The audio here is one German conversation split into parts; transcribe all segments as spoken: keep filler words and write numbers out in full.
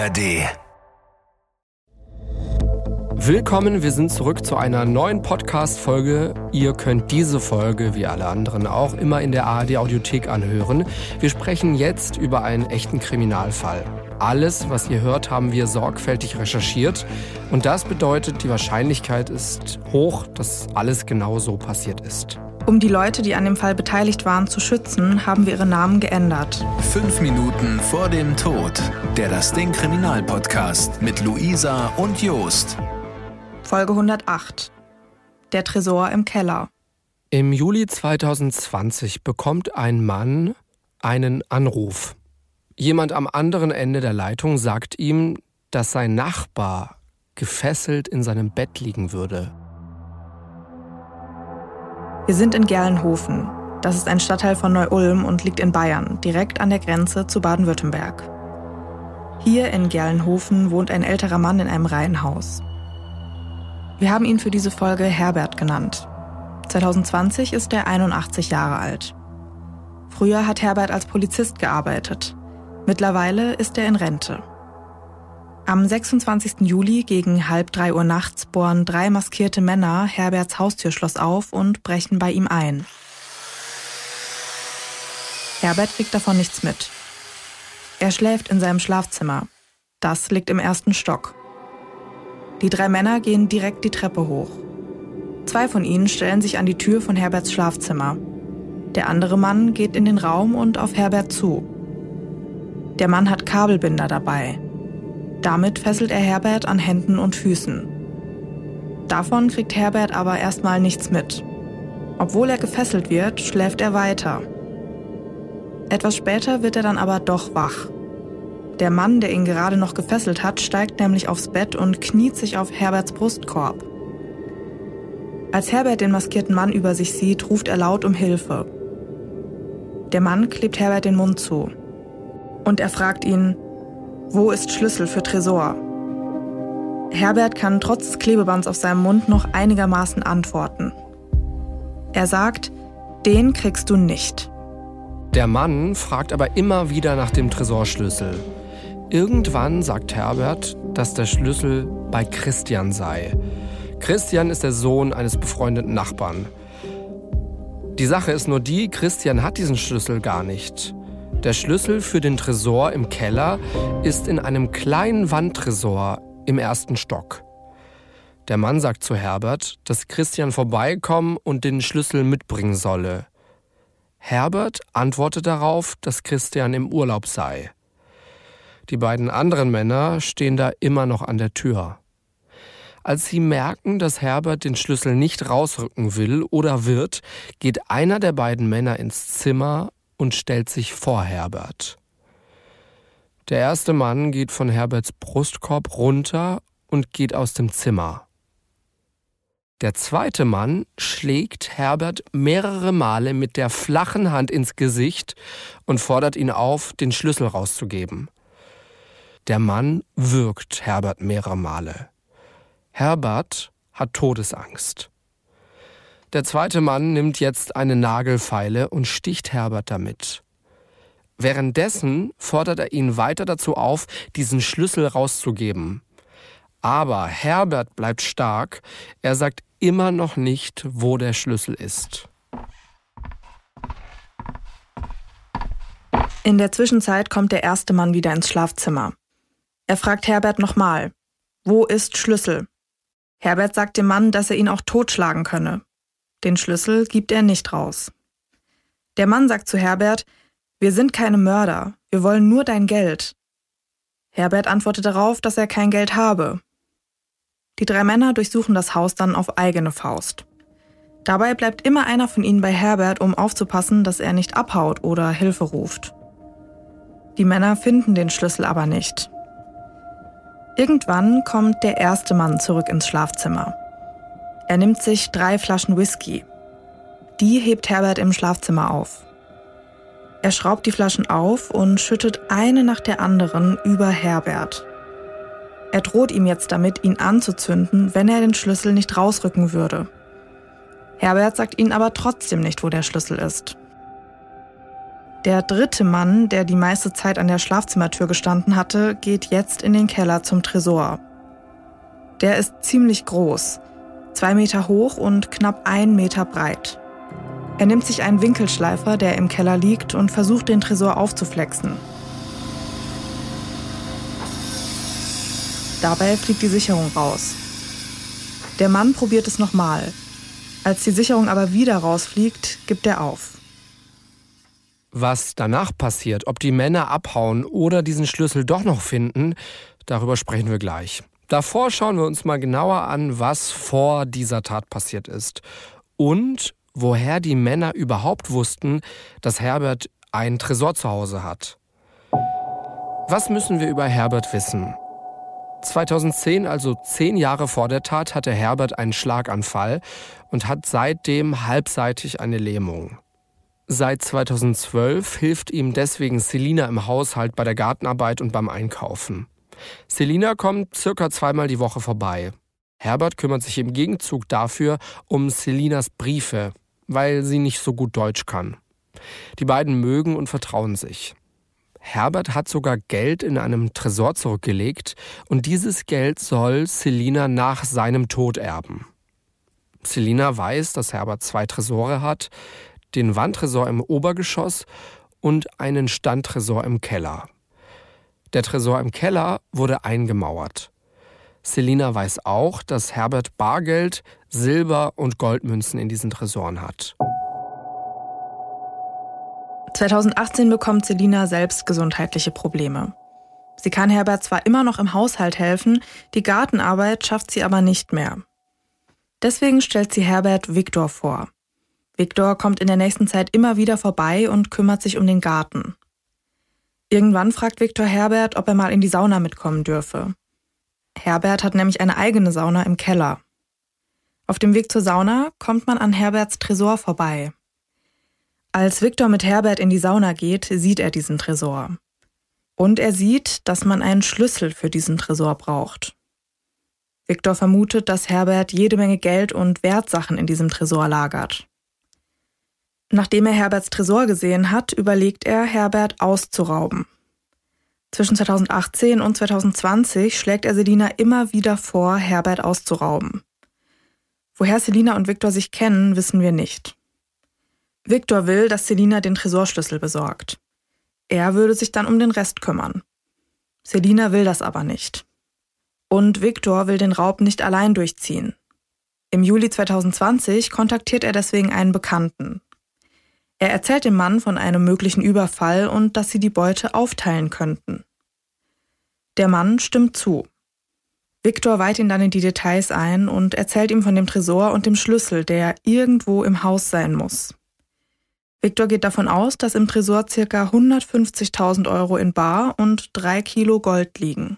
R D. Willkommen, wir sind zurück zu einer neuen Podcast-Folge. Ihr könnt diese Folge, wie alle anderen auch, immer in der A R D-Audiothek anhören. Wir sprechen jetzt über einen echten Kriminalfall. Alles, was ihr hört, haben wir sorgfältig recherchiert. Und das bedeutet, die Wahrscheinlichkeit ist hoch, dass alles genau so passiert ist. Um die Leute, die an dem Fall beteiligt waren, zu schützen, haben wir ihre Namen geändert. Fünf Minuten vor dem Tod. Der Das Ding Kriminal-Podcast mit Luisa und Jost. Folge hundertacht. Der Tresor im Keller. Im Juli zweitausendzwanzig bekommt ein Mann einen Anruf. Jemand am anderen Ende der Leitung sagt ihm, dass sein Nachbar gefesselt in seinem Bett liegen würde. Wir sind in Gerlenhofen. Das ist ein Stadtteil von Neu-Ulm und liegt in Bayern, direkt an der Grenze zu Baden-Württemberg. Hier in Gerlenhofen wohnt ein älterer Mann in einem Reihenhaus. Wir haben ihn für diese Folge Herbert genannt. zweitausendzwanzig ist er einundachtzig Jahre alt. Früher hat Herbert als Polizist gearbeitet. Mittlerweile ist er in Rente. Am sechsundzwanzigsten Juli gegen halb drei Uhr nachts bohren drei maskierte Männer Herberts Haustürschloss auf und brechen bei ihm ein. Herbert kriegt davon nichts mit. Er schläft in seinem Schlafzimmer. Das liegt im ersten Stock. Die drei Männer gehen direkt die Treppe hoch. Zwei von ihnen stellen sich an die Tür von Herberts Schlafzimmer. Der andere Mann geht in den Raum und auf Herbert zu. Der Mann hat Kabelbinder dabei. Damit fesselt er Herbert an Händen und Füßen. Davon kriegt Herbert aber erstmal nichts mit. Obwohl er gefesselt wird, schläft er weiter. Etwas später wird er dann aber doch wach. Der Mann, der ihn gerade noch gefesselt hat, steigt nämlich aufs Bett und kniet sich auf Herberts Brustkorb. Als Herbert den maskierten Mann über sich sieht, ruft er laut um Hilfe. Der Mann klebt Herbert den Mund zu. Und er fragt ihn, wo ist Schlüssel für Tresor? Herbert kann trotz des Klebebands auf seinem Mund noch einigermaßen antworten. Er sagt, den kriegst du nicht. Der Mann fragt aber immer wieder nach dem Tresorschlüssel. Irgendwann sagt Herbert, dass der Schlüssel bei Christian sei. Christian ist der Sohn eines befreundeten Nachbarn. Die Sache ist nur die, Christian hat diesen Schlüssel gar nicht. Der Schlüssel für den Tresor im Keller ist in einem kleinen Wandtresor im ersten Stock. Der Mann sagt zu Herbert, dass Christian vorbeikommen und den Schlüssel mitbringen solle. Herbert antwortet darauf, dass Christian im Urlaub sei. Die beiden anderen Männer stehen da immer noch an der Tür. Als sie merken, dass Herbert den Schlüssel nicht rausrücken will oder wird, geht einer der beiden Männer ins Zimmer und stellt sich vor Herbert. Der erste Mann geht von Herberts Brustkorb runter und geht aus dem Zimmer. Der zweite Mann schlägt Herbert mehrere Male mit der flachen Hand ins Gesicht und fordert ihn auf, den Schlüssel rauszugeben. Der Mann würgt Herbert mehrere Male. Herbert hat Todesangst. Der zweite Mann nimmt jetzt eine Nagelfeile und sticht Herbert damit. Währenddessen fordert er ihn weiter dazu auf, diesen Schlüssel rauszugeben. Aber Herbert bleibt stark. Er sagt immer noch nicht, wo der Schlüssel ist. In der Zwischenzeit kommt der erste Mann wieder ins Schlafzimmer. Er fragt Herbert nochmal, wo ist Schlüssel? Herbert sagt dem Mann, dass er ihn auch totschlagen könne. Den Schlüssel gibt er nicht raus. Der Mann sagt zu Herbert, wir sind keine Mörder, wir wollen nur dein Geld. Herbert antwortet darauf, dass er kein Geld habe. Die drei Männer durchsuchen das Haus dann auf eigene Faust. Dabei bleibt immer einer von ihnen bei Herbert, um aufzupassen, dass er nicht abhaut oder Hilfe ruft. Die Männer finden den Schlüssel aber nicht. Irgendwann kommt der erste Mann zurück ins Schlafzimmer. Er nimmt sich drei Flaschen Whisky. Die hebt Herbert im Schlafzimmer auf. Er schraubt die Flaschen auf und schüttet eine nach der anderen über Herbert. Er droht ihm jetzt damit, ihn anzuzünden, wenn er den Schlüssel nicht rausrücken würde. Herbert sagt ihnen aber trotzdem nicht, wo der Schlüssel ist. Der dritte Mann, der die meiste Zeit an der Schlafzimmertür gestanden hatte, geht jetzt in den Keller zum Tresor. Der ist ziemlich groß, zwei Meter hoch und knapp ein Meter breit. Er nimmt sich einen Winkelschleifer, der im Keller liegt, und versucht, den Tresor aufzuflexen. Dabei fliegt die Sicherung raus. Der Mann probiert es nochmal. Als die Sicherung aber wieder rausfliegt, gibt er auf. Was danach passiert, ob die Männer abhauen oder diesen Schlüssel doch noch finden, darüber sprechen wir gleich. Davor schauen wir uns mal genauer an, was vor dieser Tat passiert ist und woher die Männer überhaupt wussten, dass Herbert einen Tresor zu Hause hat. Was müssen wir über Herbert wissen? zweitausendzehn, also zehn Jahre vor der Tat, hatte Herbert einen Schlaganfall und hat seitdem halbseitig eine Lähmung. Seit zweitausendzwölf hilft ihm deswegen Selina im Haushalt bei der Gartenarbeit und beim Einkaufen. Selina kommt circa zweimal die Woche vorbei. Herbert kümmert sich im Gegenzug dafür um Selinas Briefe, weil sie nicht so gut Deutsch kann. Die beiden mögen und vertrauen sich. Herbert hat sogar Geld in einem Tresor zurückgelegt und dieses Geld soll Selina nach seinem Tod erben. Selina weiß, dass Herbert zwei Tresore hat, den Wandtresor im Obergeschoss und einen Standtresor im Keller. Der Tresor im Keller wurde eingemauert. Selina weiß auch, dass Herbert Bargeld, Silber und Goldmünzen in diesen Tresoren hat. zweitausendachtzehn bekommt Selina selbst gesundheitliche Probleme. Sie kann Herbert zwar immer noch im Haushalt helfen, die Gartenarbeit schafft sie aber nicht mehr. Deswegen stellt sie Herbert Viktor vor. Viktor kommt in der nächsten Zeit immer wieder vorbei und kümmert sich um den Garten. Irgendwann fragt Viktor Herbert, ob er mal in die Sauna mitkommen dürfe. Herbert hat nämlich eine eigene Sauna im Keller. Auf dem Weg zur Sauna kommt man an Herberts Tresor vorbei. Als Viktor mit Herbert in die Sauna geht, sieht er diesen Tresor. Und er sieht, dass man einen Schlüssel für diesen Tresor braucht. Viktor vermutet, dass Herbert jede Menge Geld und Wertsachen in diesem Tresor lagert. Nachdem er Herberts Tresor gesehen hat, überlegt er, Herbert auszurauben. Zwischen zweitausendachtzehn und zweitausendzwanzig schlägt er Selina immer wieder vor, Herbert auszurauben. Woher Selina und Viktor sich kennen, wissen wir nicht. Viktor will, dass Selina den Tresorschlüssel besorgt. Er würde sich dann um den Rest kümmern. Selina will das aber nicht. Und Viktor will den Raub nicht allein durchziehen. Im Juli zweitausendzwanzig kontaktiert er deswegen einen Bekannten. Er erzählt dem Mann von einem möglichen Überfall und dass sie die Beute aufteilen könnten. Der Mann stimmt zu. Viktor weiht ihn dann in die Details ein und erzählt ihm von dem Tresor und dem Schlüssel, der irgendwo im Haus sein muss. Viktor geht davon aus, dass im Tresor ca. hundertfünfzigtausend Euro in bar und drei Kilo Gold liegen.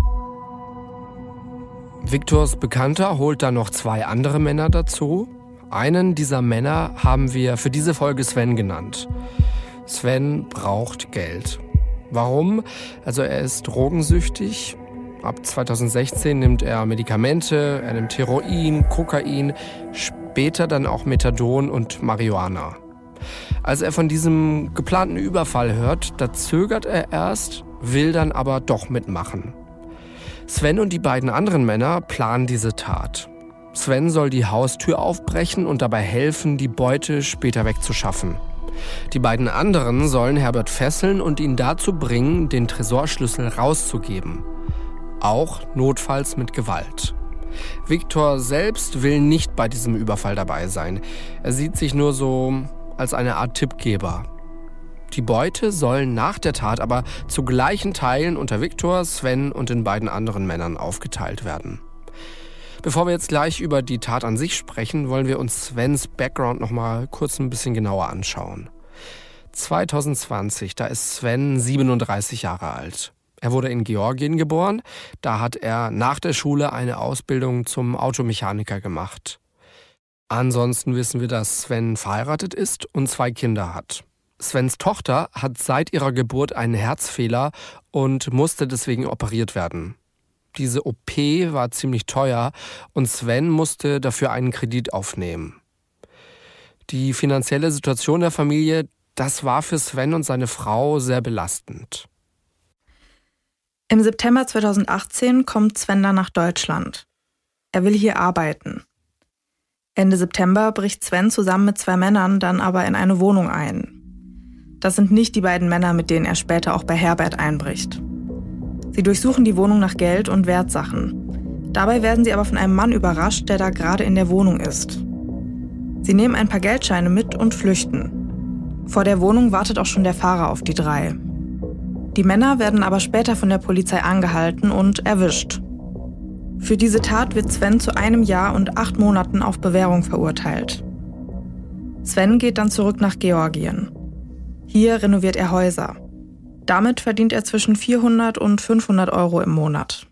Viktors Bekannter holt dann noch zwei andere Männer dazu. Einen dieser Männer haben wir für diese Folge Sven genannt. Sven braucht Geld. Warum? Also er ist drogensüchtig. Ab zweitausendsechzehn nimmt er Medikamente, er nimmt Heroin, Kokain, später dann auch Methadon und Marihuana. Als er von diesem geplanten Überfall hört, da zögert er erst, will dann aber doch mitmachen. Sven und die beiden anderen Männer planen diese Tat. Sven soll die Haustür aufbrechen und dabei helfen, die Beute später wegzuschaffen. Die beiden anderen sollen Herbert fesseln und ihn dazu bringen, den Tresorschlüssel rauszugeben. Auch notfalls mit Gewalt. Viktor selbst will nicht bei diesem Überfall dabei sein. Er sieht sich nur so als eine Art Tippgeber. Die Beute soll nach der Tat aber zu gleichen Teilen unter Viktor, Sven und den beiden anderen Männern aufgeteilt werden. Bevor wir jetzt gleich über die Tat an sich sprechen, wollen wir uns Svens Background noch mal kurz ein bisschen genauer anschauen. zweitausendzwanzig, da ist Sven siebenunddreißig Jahre alt. Er wurde in Georgien geboren. Da hat er nach der Schule eine Ausbildung zum Automechaniker gemacht. Ansonsten wissen wir, dass Sven verheiratet ist und zwei Kinder hat. Svens Tochter hat seit ihrer Geburt einen Herzfehler und musste deswegen operiert werden. Diese O P war ziemlich teuer und Sven musste dafür einen Kredit aufnehmen. Die finanzielle Situation der Familie, Das war für Sven und seine Frau sehr belastend. Im September zweitausendachtzehn kommt Sven dann nach Deutschland. Er will hier arbeiten. Ende September bricht Sven zusammen mit zwei Männern dann aber in eine Wohnung ein. Das sind nicht die beiden Männer, mit denen er später auch bei Herbert einbricht. Sie durchsuchen die Wohnung nach Geld und Wertsachen. Dabei werden sie aber von einem Mann überrascht, der da gerade in der Wohnung ist. Sie nehmen ein paar Geldscheine mit und flüchten. Vor der Wohnung wartet auch schon der Fahrer auf die drei. Die Männer werden aber später von der Polizei angehalten und erwischt. Für diese Tat wird Sven zu einem Jahr und acht Monaten auf Bewährung verurteilt. Sven geht dann zurück nach Georgien. Hier renoviert er Häuser. Damit verdient er zwischen vierhundert und fünfhundert Euro im Monat.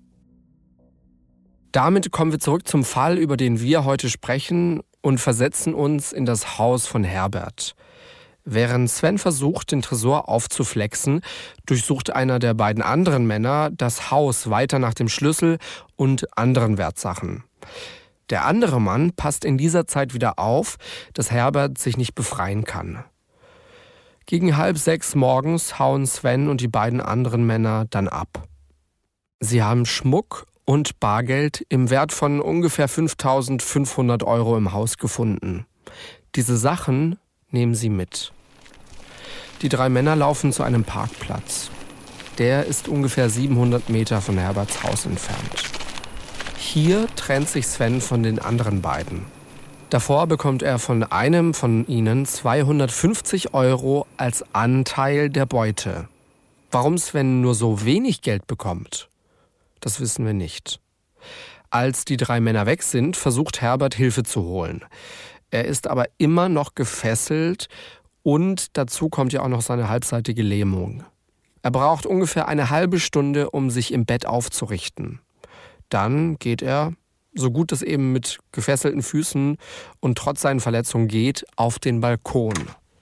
Damit kommen wir zurück zum Fall, über den wir heute sprechen, und versetzen uns in das Haus von Herbert. Während Sven versucht, den Tresor aufzuflexen, durchsucht einer der beiden anderen Männer das Haus weiter nach dem Schlüssel und anderen Wertsachen. Der andere Mann passt in dieser Zeit wieder auf, dass Herbert sich nicht befreien kann. Gegen halb sechs morgens hauen Sven und die beiden anderen Männer dann ab. Sie haben Schmuck und Bargeld im Wert von ungefähr fünftausendfünfhundert Euro im Haus gefunden. Diese Sachen nehmen sie mit. Die drei Männer laufen zu einem Parkplatz. Der ist ungefähr siebenhundert Meter von Herberts Haus entfernt. Hier trennt sich Sven von den anderen beiden. Davor bekommt er von einem von ihnen zweihundertfünfzig Euro als Anteil der Beute. Warum Sven nur so wenig Geld bekommt, das wissen wir nicht. Als die drei Männer weg sind, versucht Herbert Hilfe zu holen. Er ist aber immer noch gefesselt und dazu kommt ja auch noch seine halbseitige Lähmung. Er braucht ungefähr eine halbe Stunde, um sich im Bett aufzurichten. Dann geht er, so gut es eben mit gefesselten Füßen und trotz seinen Verletzungen geht, auf den Balkon.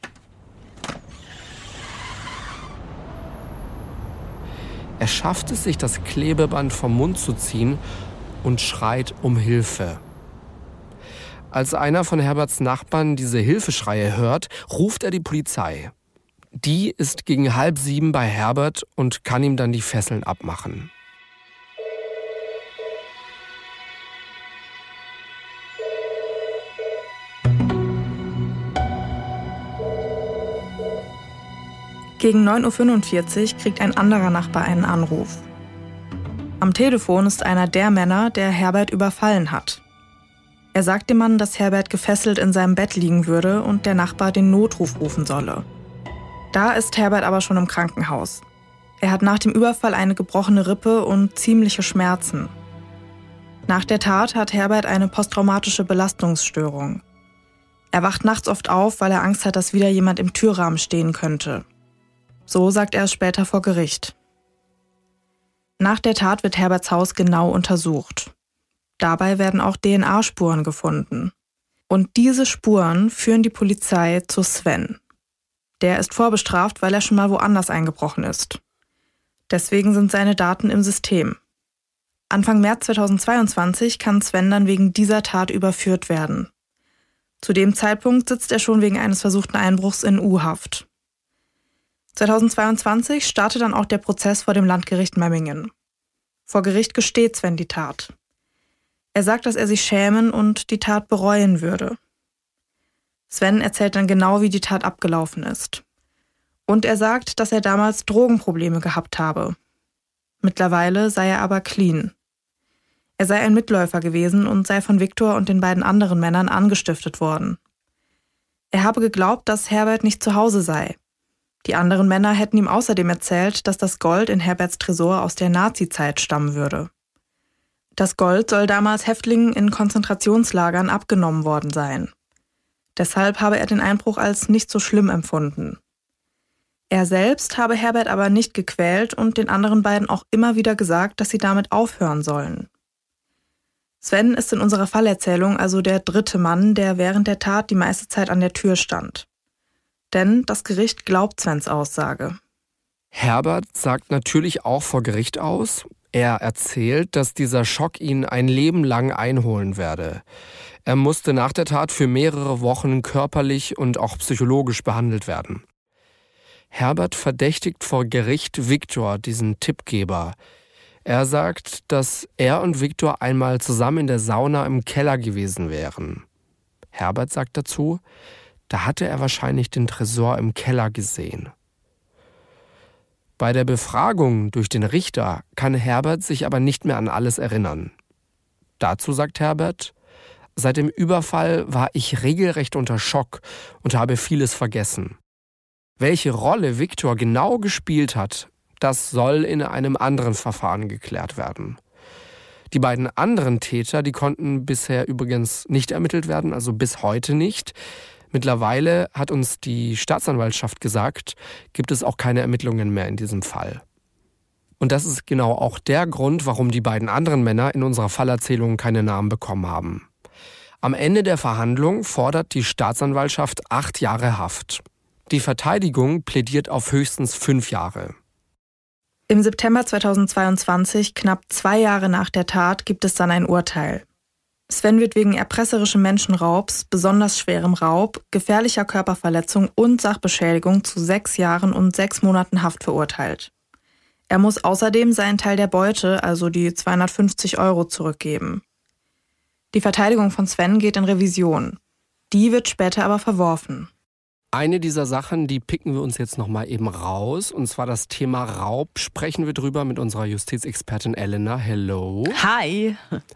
Er schafft es, sich das Klebeband vom Mund zu ziehen und schreit um Hilfe. Als einer von Herberts Nachbarn diese Hilfeschreie hört, ruft er die Polizei. Die ist gegen halb sieben bei Herbert und kann ihm dann die Fesseln abmachen. Gegen neun Uhr fünfundvierzig kriegt ein anderer Nachbar einen Anruf. Am Telefon ist einer der Männer, der Herbert überfallen hat. Er sagt dem Mann, dass Herbert gefesselt in seinem Bett liegen würde und der Nachbar den Notruf rufen solle. Da ist Herbert aber schon im Krankenhaus. Er hat nach dem Überfall eine gebrochene Rippe und ziemliche Schmerzen. Nach der Tat hat Herbert eine posttraumatische Belastungsstörung. Er wacht nachts oft auf, weil er Angst hat, dass wieder jemand im Türrahmen stehen könnte. So sagt er es später vor Gericht. Nach der Tat wird Herberts Haus genau untersucht. Dabei werden auch D N A-Spuren gefunden. Und diese Spuren führen die Polizei zu Sven. Der ist vorbestraft, weil er schon mal woanders eingebrochen ist. Deswegen sind seine Daten im System. Anfang März zweitausendzweiundzwanzig kann Sven dann wegen dieser Tat überführt werden. Zu dem Zeitpunkt sitzt er schon wegen eines versuchten Einbruchs in U-Haft. zweitausendzweiundzwanzig startet dann auch der Prozess vor dem Landgericht Memmingen. Vor Gericht gesteht Sven die Tat. Er sagt, dass er sich schämen und die Tat bereuen würde. Sven erzählt dann genau, wie die Tat abgelaufen ist. Und er sagt, dass er damals Drogenprobleme gehabt habe. Mittlerweile sei er aber clean. Er sei ein Mitläufer gewesen und sei von Viktor und den beiden anderen Männern angestiftet worden. Er habe geglaubt, dass Herbert nicht zu Hause sei. Die anderen Männer hätten ihm außerdem erzählt, dass das Gold in Herberts Tresor aus der Nazi-Zeit stammen würde. Das Gold soll damals Häftlingen in Konzentrationslagern abgenommen worden sein. Deshalb habe er den Einbruch als nicht so schlimm empfunden. Er selbst habe Herbert aber nicht gequält und den anderen beiden auch immer wieder gesagt, dass sie damit aufhören sollen. Sven ist in unserer Fallerzählung also der dritte Mann, der während der Tat die meiste Zeit an der Tür stand. Denn das Gericht glaubt Svens Aussage. Herbert sagt natürlich auch vor Gericht aus. Er erzählt, dass dieser Schock ihn ein Leben lang einholen werde. Er musste nach der Tat für mehrere Wochen körperlich und auch psychologisch behandelt werden. Herbert verdächtigt vor Gericht Viktor, diesen Tippgeber. Er sagt, dass er und Viktor einmal zusammen in der Sauna im Keller gewesen wären. Herbert sagt dazu, da hatte er wahrscheinlich den Tresor im Keller gesehen. Bei der Befragung durch den Richter kann Herbert sich aber nicht mehr an alles erinnern. Dazu sagt Herbert, seit dem Überfall war ich regelrecht unter Schock und habe vieles vergessen. Welche Rolle Viktor genau gespielt hat, das soll in einem anderen Verfahren geklärt werden. Die beiden anderen Täter, die konnten bisher übrigens nicht ermittelt werden, also bis heute nicht. Mittlerweile hat uns die Staatsanwaltschaft gesagt, gibt es auch keine Ermittlungen mehr in diesem Fall. Und das ist genau auch der Grund, warum die beiden anderen Männer in unserer Fallerzählung keine Namen bekommen haben. Am Ende der Verhandlung fordert die Staatsanwaltschaft acht Jahre Haft. Die Verteidigung plädiert auf höchstens fünf Jahre. Im September zweitausendzweiundzwanzig, knapp zwei Jahre nach der Tat, gibt es dann ein Urteil. Sven wird wegen erpresserischen Menschenraubs, besonders schwerem Raub, gefährlicher Körperverletzung und Sachbeschädigung zu sechs Jahren und sechs Monaten Haft verurteilt. Er muss außerdem seinen Teil der Beute, also die zweihundertfünfzig Euro, zurückgeben. Die Verteidigung von Sven geht in Revision. Die wird später aber verworfen. Eine dieser Sachen, die picken wir uns jetzt nochmal eben raus, und zwar das Thema Raub. Sprechen wir drüber mit unserer Justizexpertin Elena. Hello. Hi.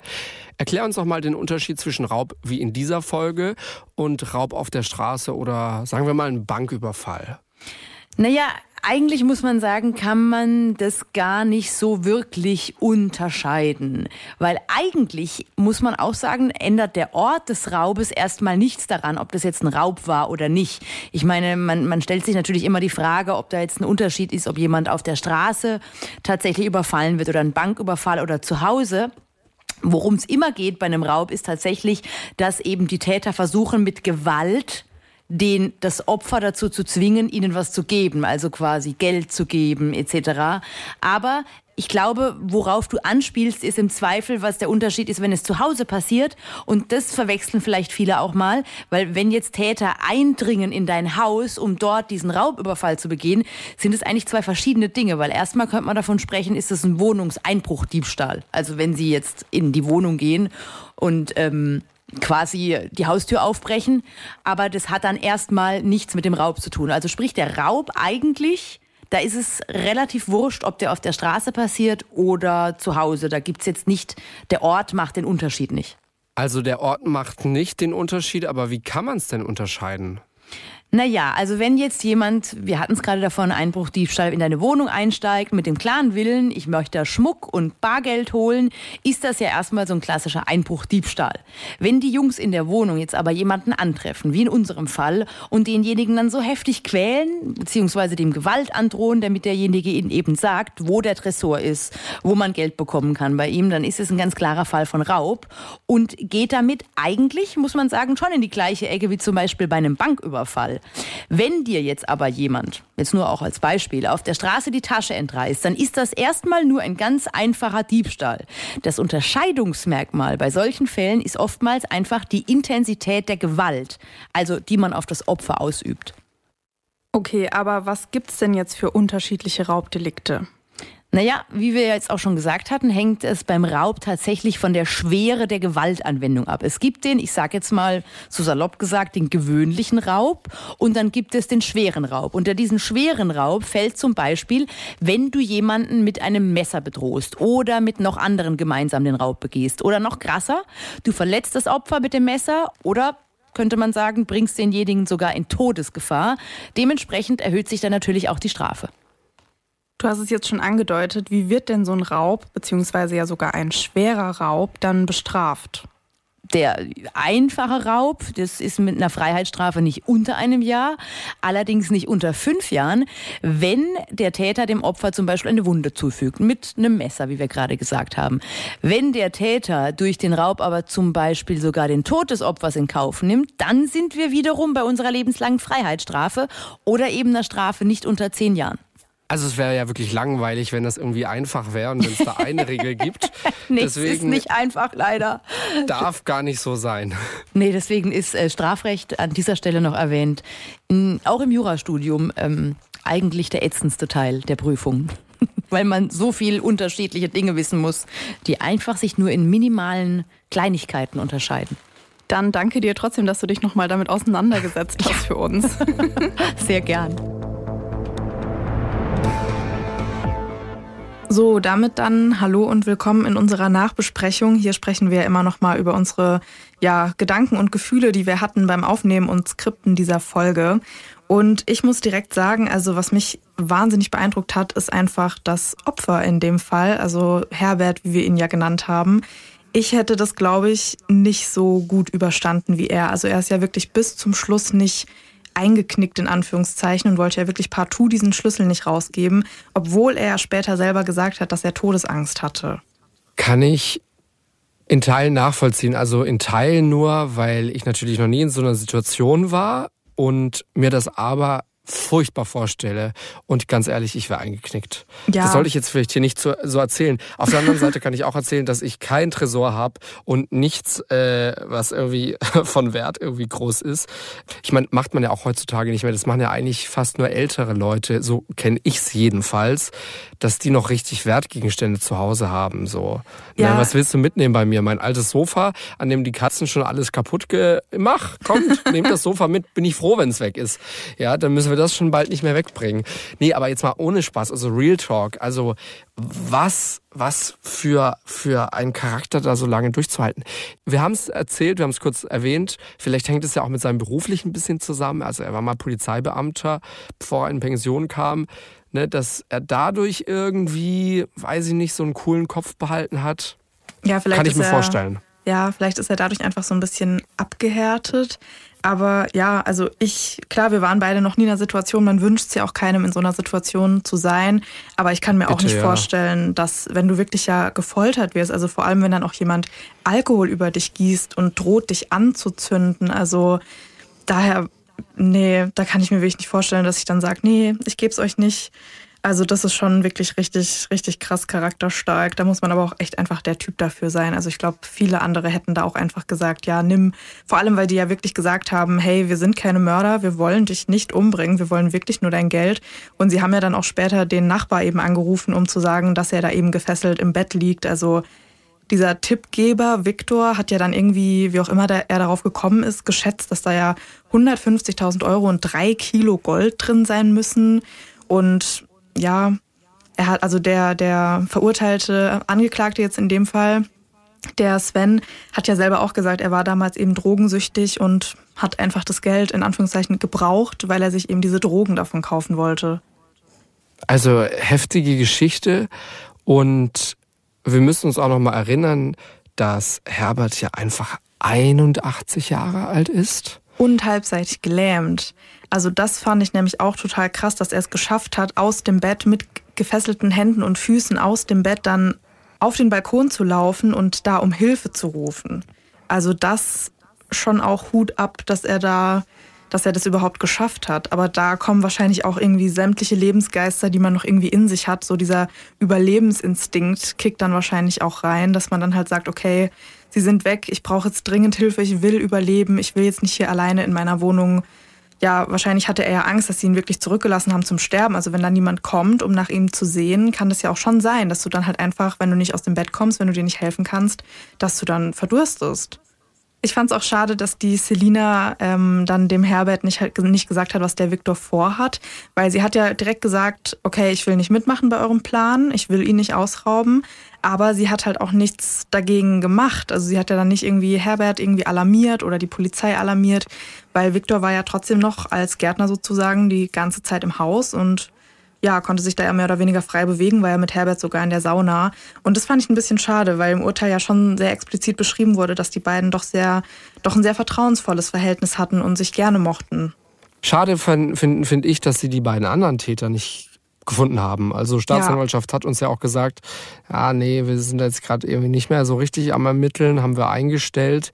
Erklär uns doch mal den Unterschied zwischen Raub wie in dieser Folge und Raub auf der Straße oder sagen wir mal einen Banküberfall. Naja, eigentlich muss man sagen, kann man das gar nicht so wirklich unterscheiden. Weil eigentlich, muss man auch sagen, ändert der Ort des Raubes erstmal nichts daran, ob das jetzt ein Raub war oder nicht. Ich meine, man, man stellt sich natürlich immer die Frage, ob da jetzt ein Unterschied ist, ob jemand auf der Straße tatsächlich überfallen wird oder ein Banküberfall oder zu Hause. Worum es immer geht bei einem Raub ist tatsächlich, dass eben die Täter versuchen mit Gewalt den, das Opfer dazu zu zwingen, ihnen was zu geben, also quasi Geld zu geben et cetera. Aber ich glaube, worauf du anspielst, ist im Zweifel, was der Unterschied ist, wenn es zu Hause passiert. Und das verwechseln vielleicht viele auch mal, weil wenn jetzt Täter eindringen in dein Haus, um dort diesen Raubüberfall zu begehen, sind es eigentlich zwei verschiedene Dinge. Weil erstmal könnte man davon sprechen, ist es ein Wohnungseinbruchdiebstahl. Also wenn sie jetzt in die Wohnung gehen und ähm, quasi die Haustür aufbrechen. Aber das hat dann erstmal nichts mit dem Raub zu tun. Also sprich, der Raub eigentlich... Da ist es relativ wurscht, ob der auf der Straße passiert oder zu Hause. Da gibt's jetzt nicht, der Ort macht den Unterschied nicht. Also der Ort macht nicht den Unterschied, aber wie kann man es denn unterscheiden? Naja, also wenn jetzt jemand, wir hatten es gerade davon, Einbruchdiebstahl in deine Wohnung einsteigt mit dem klaren Willen, ich möchte Schmuck und Bargeld holen, ist das ja erstmal so ein klassischer Einbruchdiebstahl. Wenn die Jungs in der Wohnung jetzt aber jemanden antreffen, wie in unserem Fall, und denjenigen dann so heftig quälen, beziehungsweise dem Gewalt androhen, damit derjenige ihnen eben sagt, wo der Tresor ist, wo man Geld bekommen kann bei ihm, dann ist es ein ganz klarer Fall von Raub und geht damit eigentlich, muss man sagen, schon in die gleiche Ecke wie zum Beispiel bei einem Banküberfall. Wenn dir jetzt aber jemand, jetzt nur auch als Beispiel, auf der Straße die Tasche entreißt, dann ist das erstmal nur ein ganz einfacher Diebstahl. Das Unterscheidungsmerkmal bei solchen Fällen ist oftmals einfach die Intensität der Gewalt, also die man auf das Opfer ausübt. Okay, aber was gibt's denn jetzt für unterschiedliche Raubdelikte? Naja, wie wir jetzt auch schon gesagt hatten, hängt es beim Raub tatsächlich von der Schwere der Gewaltanwendung ab. Es gibt den, ich sage jetzt mal so salopp gesagt, den gewöhnlichen Raub und dann gibt es den schweren Raub. Unter diesen schweren Raub fällt zum Beispiel, wenn du jemanden mit einem Messer bedrohst oder mit noch anderen gemeinsam den Raub begehst. Oder noch krasser, du verletzt das Opfer mit dem Messer oder, könnte man sagen, bringst denjenigen sogar in Todesgefahr. Dementsprechend erhöht sich dann natürlich auch die Strafe. Du hast es jetzt schon angedeutet, wie wird denn so ein Raub, beziehungsweise ja sogar ein schwerer Raub, dann bestraft? Der einfache Raub, das ist mit einer Freiheitsstrafe nicht unter einem Jahr, allerdings nicht unter fünf Jahren, wenn der Täter dem Opfer zum Beispiel eine Wunde zufügt, mit einem Messer, wie wir gerade gesagt haben. Wenn der Täter durch den Raub aber zum Beispiel sogar den Tod des Opfers in Kauf nimmt, dann sind wir wiederum bei unserer lebenslangen Freiheitsstrafe oder eben einer Strafe nicht unter zehn Jahren. Also es wäre ja wirklich langweilig, wenn das irgendwie einfach wäre und wenn es da eine Regel gibt. Nee, es ist nicht einfach, leider. Darf gar nicht so sein. Nee, deswegen ist äh, Strafrecht an dieser Stelle noch erwähnt. In, auch im Jurastudium ähm, eigentlich der ätzendste Teil der Prüfung. Weil man so viel unterschiedliche Dinge wissen muss, die einfach sich nur in minimalen Kleinigkeiten unterscheiden. Dann danke dir trotzdem, dass du dich nochmal damit auseinandergesetzt hast für uns. Sehr gern. So, damit dann hallo und willkommen in unserer Nachbesprechung. Hier sprechen wir immer noch mal über unsere ja, Gedanken und Gefühle, die wir hatten beim Aufnehmen und Skripten dieser Folge. Und ich muss direkt sagen, also was mich wahnsinnig beeindruckt hat, ist einfach das Opfer in dem Fall, also Herbert, wie wir ihn ja genannt haben. Ich hätte das, glaube ich, nicht so gut überstanden wie er. Also er ist ja wirklich bis zum Schluss nicht eingeknickt in Anführungszeichen und wollte ja wirklich partout diesen Schlüssel nicht rausgeben, obwohl er später selber gesagt hat, dass er Todesangst hatte. Kann ich in Teilen nachvollziehen. Also in Teilen nur, weil ich natürlich noch nie in so einer Situation war und mir das aber furchtbar vorstelle. Und ganz ehrlich, ich wäre eingeknickt. Ja. Das sollte ich jetzt vielleicht hier nicht so, so erzählen. Auf der anderen Seite kann ich auch erzählen, dass ich keinen Tresor habe und nichts, äh, was irgendwie von Wert irgendwie groß ist. Ich meine, macht man ja auch heutzutage nicht mehr. Das machen ja eigentlich fast nur ältere Leute. So kenne ich es jedenfalls, dass die noch richtig Wertgegenstände zu Hause haben. So, ja. Na, was willst du mitnehmen bei mir? Mein altes Sofa, an dem die Katzen schon alles kaputt gemacht. Kommt, nehmt das Sofa mit. Bin ich froh, wenn es weg ist. Ja, dann müssen wir das schon bald nicht mehr wegbringen. Nee, aber jetzt mal ohne Spaß, also Real Talk, also was, was für, für ein Charakter da so lange durchzuhalten. Wir haben es erzählt, wir haben es kurz erwähnt, vielleicht hängt es ja auch mit seinem beruflichen ein bisschen zusammen, also er war mal Polizeibeamter, bevor er in Pension kam, ne, dass er dadurch irgendwie, weiß ich nicht, so einen coolen Kopf behalten hat, ja, vielleicht kann ich ist mir er, vorstellen. Ja, vielleicht ist er dadurch einfach so ein bisschen abgehärtet. Aber ja, also ich, klar, wir waren beide noch nie in einer Situation, man wünscht es ja auch keinem, in so einer Situation zu sein. Aber ich kann mir Bitte, auch nicht ja. vorstellen, dass, wenn du wirklich ja gefoltert wirst, also vor allem, wenn dann auch jemand Alkohol über dich gießt und droht, dich anzuzünden, also daher, nee, da kann ich mir wirklich nicht vorstellen, dass ich dann sage, nee, ich geb's euch nicht. Also das ist schon wirklich richtig, richtig krass charakterstark. Da muss man aber auch echt einfach der Typ dafür sein. Also ich glaube, viele andere hätten da auch einfach gesagt, ja, nimm. Vor allem, weil die ja wirklich gesagt haben, hey, wir sind keine Mörder, wir wollen dich nicht umbringen, wir wollen wirklich nur dein Geld. Und sie haben ja dann auch später den Nachbar eben angerufen, um zu sagen, dass er da eben gefesselt im Bett liegt. Also dieser Tippgeber, Viktor, hat ja dann irgendwie, wie auch immer der, er darauf gekommen ist, geschätzt, dass da ja hundertfünfzigtausend Euro und drei Kilo Gold drin sein müssen. Und ja, er hat also der, der verurteilte Angeklagte jetzt in dem Fall, der Sven, hat ja selber auch gesagt, er war damals eben drogensüchtig und hat einfach das Geld in Anführungszeichen gebraucht, weil er sich eben diese Drogen davon kaufen wollte. Also heftige Geschichte und wir müssen uns auch noch mal erinnern, dass Herbert ja einfach einundachtzig Jahre alt ist. Und halbseitig gelähmt. Also das fand ich nämlich auch total krass, dass er es geschafft hat, aus dem Bett mit gefesselten Händen und Füßen aus dem Bett dann auf den Balkon zu laufen und da um Hilfe zu rufen. Also das schon auch Hut ab, dass er da, dass er das überhaupt geschafft hat. Aber da kommen wahrscheinlich auch irgendwie sämtliche Lebensgeister, die man noch irgendwie in sich hat. So dieser Überlebensinstinkt kickt dann wahrscheinlich auch rein, dass man dann halt sagt, okay, sie sind weg, ich brauche jetzt dringend Hilfe, ich will überleben, ich will jetzt nicht hier alleine in meiner Wohnung. Ja, wahrscheinlich hatte er ja Angst, dass sie ihn wirklich zurückgelassen haben zum Sterben. Also wenn dann niemand kommt, um nach ihm zu sehen, kann das ja auch schon sein, dass du dann halt einfach, wenn du nicht aus dem Bett kommst, wenn du dir nicht helfen kannst, dass du dann verdurstest. Ich fand es auch schade, dass die Selina ähm, dann dem Herbert nicht, nicht gesagt hat, was der Viktor vorhat, weil sie hat ja direkt gesagt, okay, ich will nicht mitmachen bei eurem Plan, ich will ihn nicht ausrauben, aber sie hat halt auch nichts dagegen gemacht. Also sie hat ja dann nicht irgendwie Herbert irgendwie alarmiert oder die Polizei alarmiert, weil Viktor war ja trotzdem noch als Gärtner sozusagen die ganze Zeit im Haus und ja, konnte sich da ja mehr oder weniger frei bewegen, war ja mit Herbert sogar in der Sauna. Und das fand ich ein bisschen schade, weil im Urteil ja schon sehr explizit beschrieben wurde, dass die beiden doch sehr, doch ein sehr vertrauensvolles Verhältnis hatten und sich gerne mochten. Schade finde find ich, dass sie die beiden anderen Täter nicht gefunden haben. Also Staatsanwaltschaft ja. hat uns ja auch gesagt, ja, nee, wir sind jetzt gerade irgendwie nicht mehr so richtig am Ermitteln, haben wir eingestellt.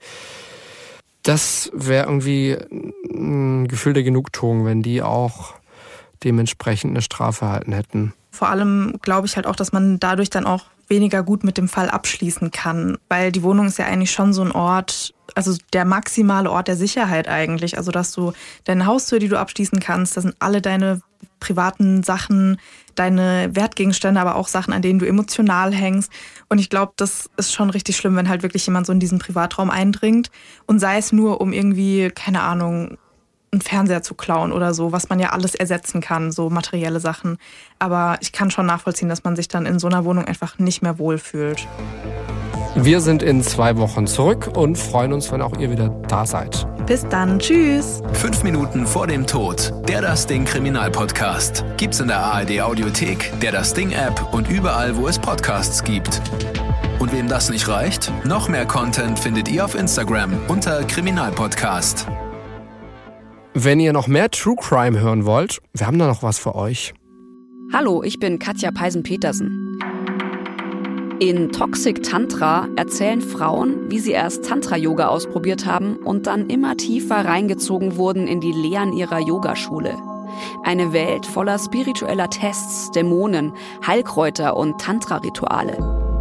Das wäre irgendwie ein Gefühl der Genugtuung, wenn die auch dementsprechend eine Strafe erhalten hätten. Vor allem glaube ich halt auch, dass man dadurch dann auch weniger gut mit dem Fall abschließen kann, weil die Wohnung ist ja eigentlich schon so ein Ort, also der maximale Ort der Sicherheit eigentlich, also dass du deine Haustür, die du abschließen kannst, da sind alle deine privaten Sachen, deine Wertgegenstände, aber auch Sachen, an denen du emotional hängst. Und ich glaube, das ist schon richtig schlimm, wenn halt wirklich jemand so in diesen Privatraum eindringt und sei es nur, um irgendwie, keine Ahnung, einen Fernseher zu klauen oder so, was man ja alles ersetzen kann, so materielle Sachen. Aber ich kann schon nachvollziehen, dass man sich dann in so einer Wohnung einfach nicht mehr wohlfühlt. Wir sind in zwei Wochen zurück und freuen uns, wenn auch ihr wieder da seid. Bis dann, tschüss. Fünf Minuten vor dem Tod, der Das Ding Kriminalpodcast. Gibt's in der A R D Audiothek, der Das Ding App und überall, wo es Podcasts gibt. Und wem das nicht reicht, noch mehr Content findet ihr auf Instagram unter Kriminalpodcast. Wenn ihr noch mehr True Crime hören wollt, wir haben da noch was für euch. Hallo, ich bin Katja Peisen-Petersen. In Toxic Tantra erzählen Frauen, wie sie erst Tantra-Yoga ausprobiert haben und dann immer tiefer reingezogen wurden in die Lehren ihrer Yogaschule. Eine Welt voller spiritueller Tests, Dämonen, Heilkräuter und Tantra-Rituale.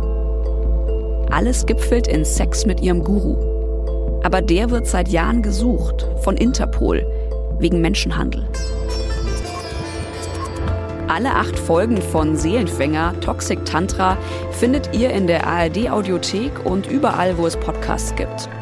Alles gipfelt in Sex mit ihrem Guru. Aber der wird seit Jahren gesucht, von Interpol, wegen Menschenhandel. Alle acht Folgen von Seelenfänger Toxic Tantra findet ihr in der A R D Audiothek und überall, wo es Podcasts gibt.